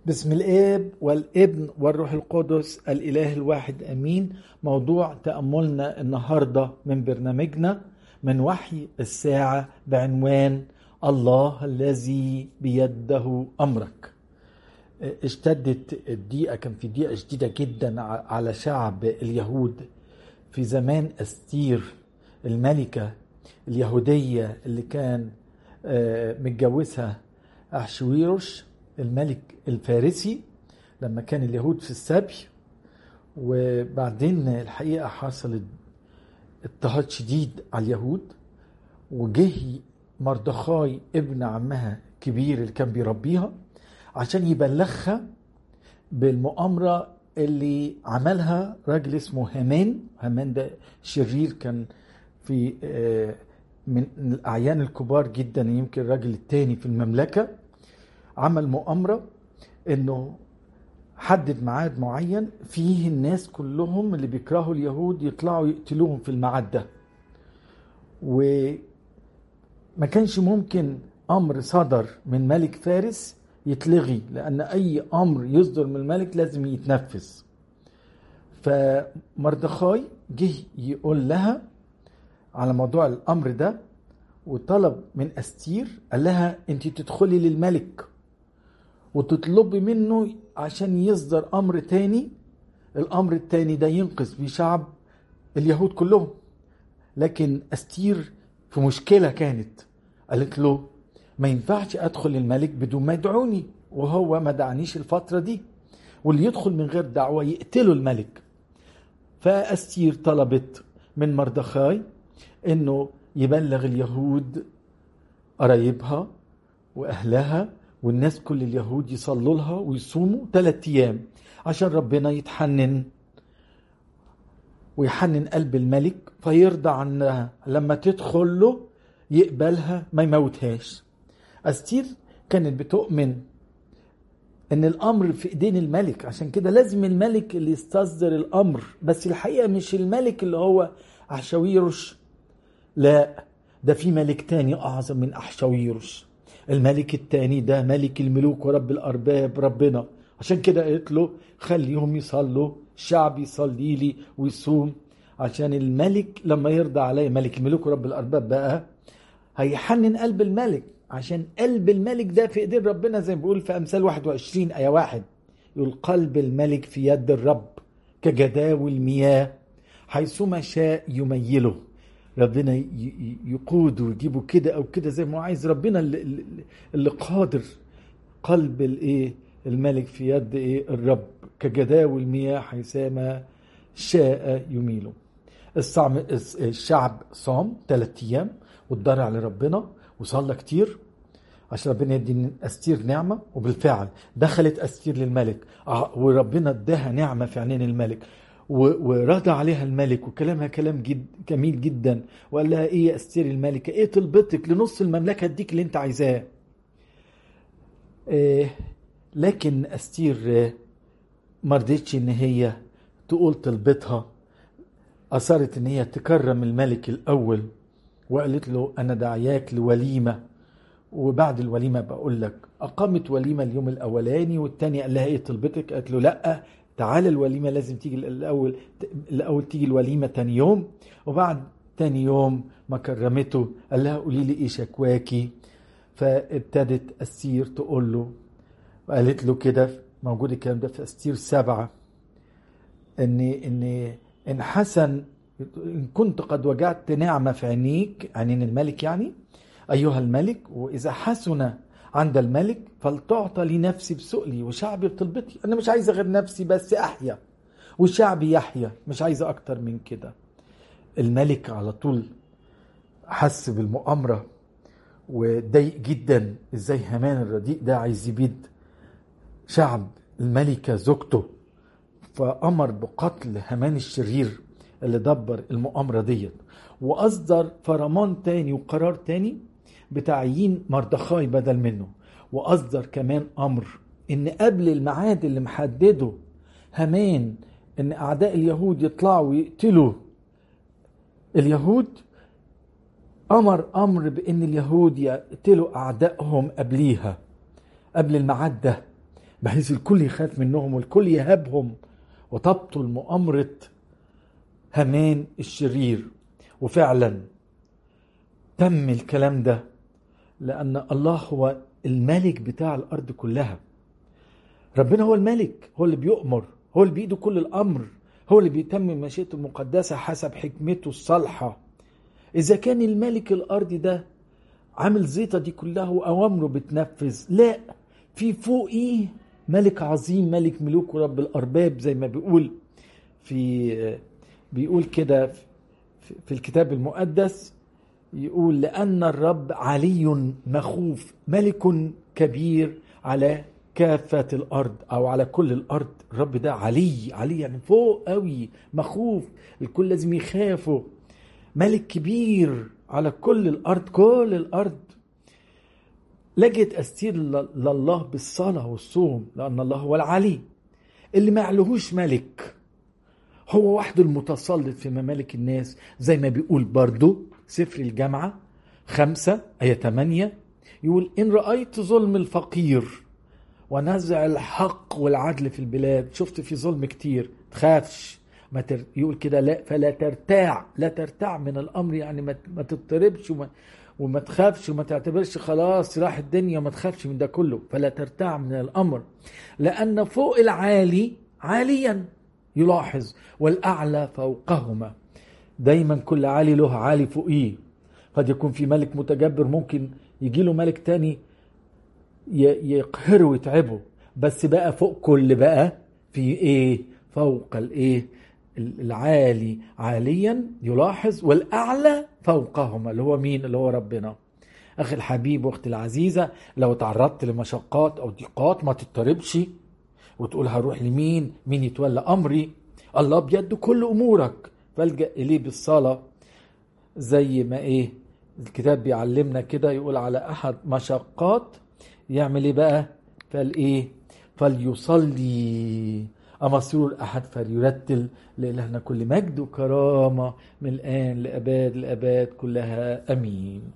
بسم الآب والابن والروح القدس الإله الواحد أمين. موضوع تأملنا النهاردة من برنامجنا من وحي الساعة بعنوان الله الذي بيده أمرك. اشتدت الضيقة، كان في ضيقة شديدة جدا على شعب اليهود في زمان أستير الملكة اليهودية اللي كان متجوزها أحشويروش الملك الفارسي لما كان اليهود في السبي. وبعدين الحقيقة حصل اضطهاد شديد على اليهود، وجه مردخاي ابن عمها كبير اللي كان بيربيها عشان يبلغها بالمؤامرة اللي عملها راجل اسمه هامان ده شرير، كان في من الأعيان الكبار جدا، يمكن الراجل التاني في المملكة. عمل مؤامرة انه حدد ميعاد معين فيه الناس كلهم اللي بيكرهوا اليهود يطلعوا يقتلوهم في الميعاد ده، وما كانش ممكن امر صدر من ملك فارس يتلغي، لان اي امر يصدر من الملك لازم يتنفذ. فمردخاي جه يقول لها على موضوع الامر ده، وطلب من أستير، قال لها انت تدخلي للملك وتطلبي منه عشان يصدر امر تاني. الامر التاني ده ينقذ بيه شعب اليهود كلهم. لكن أستير في مشكلة كانت، قالت له ما ينفعش ادخل الملك بدون ما يدعوني، وهو ما دعنيش الفترة دي، واللي يدخل من غير دعوة يقتله الملك. فأستير طلبت من مردخاي انه يبلغ اليهود قرايبها واهلها والناس كل اليهود يصلوا لها ويصوموا 3 ايام عشان ربنا يتحنن ويحنن قلب الملك فيرضى عنها، لما تدخل له يقبلها ما يموتهاش. أستير كانت بتؤمن ان الامر في ايدين الملك، عشان كده لازم الملك اللي يستصدر الامر، بس الحقيقة مش الملك اللي هو أحشويروش، لا، ده في ملك تاني اعظم من أحشويروش. الملك التاني ده ملك الملوك ورب الأرباب ربنا. عشان كده قلت له خليهم يصلوا، الشعب يصلي لي ويصوم، عشان الملك لما يرضى عليه ملك الملوك ورب الأرباب بقى هيحنن قلب الملك، عشان قلب الملك ده في ايدين ربنا، زي ما بيقول في أمثال 21 آية 1، يقول قلب الملك في يد الرب كجداول المياه حيثما شاء يميله. ربنا يقود ويجيبه كده او كده زي ما هو عايز. ربنا اللي قادر. قلب الملك في يد الرب كجداول المياه حيثما شاء يميله. الشعب صام 3 ايام واتضرع لربنا وصلى كتير عشان ربنا يدي أستير نعمة، وبالفعل دخلت أستير للملك وربنا اداها نعمة في عينين الملك، ورضى عليها الملك، وكلامها كلام جميل جدا، وقال لها ايه يا أستير الملكة، ايه طلبتك؟ لنص المملكة اديك اللي انت عايزاه. لكن أستير مرضتش ان هي تقول طلبتها، أصرت ان هي تكرم الملك الأول، وقالت له انا دعياك لوليمة وبعد الوليمة بقول لك. أقامت وليمة اليوم الأولاني والتاني، قال لها إيه طلبتك؟ قالت له لأ، تعال الوليمة لازم تيجي الأول تيجي الوليمة تاني يوم. وبعد تاني يوم ما كرمته قال لها قولي لي إيه شكواكي. فابتدت أستير تقول له، وقالت له كده، موجود الكلام ده في أستير 7، إن حسن إن كنت قد وجدت نعمة في عينيك، عينين الملك يعني أيها الملك، وإذا حسن عند الملك فلتعطى لي نفسي بسؤلي وشعبي بطلبتي. أنا مش عايزة غير نفسي بس أحيا وشعبي يحيا، مش عايزة أكتر من كده. الملك على طول حس بالمؤامرة وضايق جدا، إزاي هامان الرديء ده عايز يبيد شعب الملكة زوجته، فأمر بقتل هامان الشرير اللي دبر المؤامرة ديت، وأصدر فرمان تاني وقرار تاني بتعيين مردخاي بدل منه. وأصدر كمان أمر إن قبل الميعاد اللي محدده هامان إن أعداء اليهود يطلعوا ويقتلوا اليهود، أمر بإن اليهود يقتلوا أعدائهم قبل الميعاد ده. بحيث الكل يخاف منهم والكل يهابهم وتبطل مؤامرة هامان الشرير. وفعلا تم الكلام ده، لأن الله هو الملك بتاع الأرض كلها. ربنا هو الملك، هو اللي بيؤمر، هو اللي بيده كل الأمر، هو اللي بيتمم مشيئته المقدسة حسب حكمته الصالحة. إذا كان الملك الأرضي ده عامل زيطة دي كلها وأوامره بتنفذ، لا، في فوقيه ملك عظيم، ملك ملوك ورب الأرباب، زي ما بيقول كده في الكتاب المقدس، يقول لأن الرب علي مخوف، ملك كبير على كافة الأرض أو على كل الأرض. الرب ده علي يعني فوق قوي، مخوف، الكل لازم يخافه، ملك كبير على كل الأرض، كل الأرض. لجت أستير لله بالصلاة والصوم، لأن الله هو العلي اللي ما عليهوش ملك، هو وحده المتسلط في ممالك الناس. زي ما بيقول برضو سفر الجامعة 5:8 يقول إن رأيت ظلم الفقير ونزع الحق والعدل في البلاد. شفت في ظلم كتير، تخافش، يقول كده لا، فلا ترتاع، لا ترتاع من الأمر، يعني ما تضطربش وما تخافش وما تعتبرش خلاص راح الدنيا، وما تخافش من ده كله. فلا ترتاع من الأمر، لأن فوق العالي عاليا يلاحظ والأعلى فوقهما. دايما كل عالي له عالي فوقيه. قد يكون في ملك متجبر، ممكن يجي له ملك تاني يقهره ويتعبه، بس بقى فوق كل، بقى في ايه؟ فوق الايه؟ العالي عاليا يلاحظ والأعلى فوقهما، اللي هو مين؟ اللي هو ربنا. أخي الحبيب واختي العزيزة، لو تعرضت لمشقات أو ضيقات ما تضطربش وتقول هروح لمين؟ مين يتولى أمري؟ الله بيد كل أمورك، فالجأ إليه بالصلاة. زي ما الكتاب بيعلمنا كده، يقول على أحد مشقات يعمل ايه بقى؟ فليصلي، أما سرور أحد فليرتل. لإلهنا كل مجد وكرامة من الآن لأباد الأباد كلها، أمين.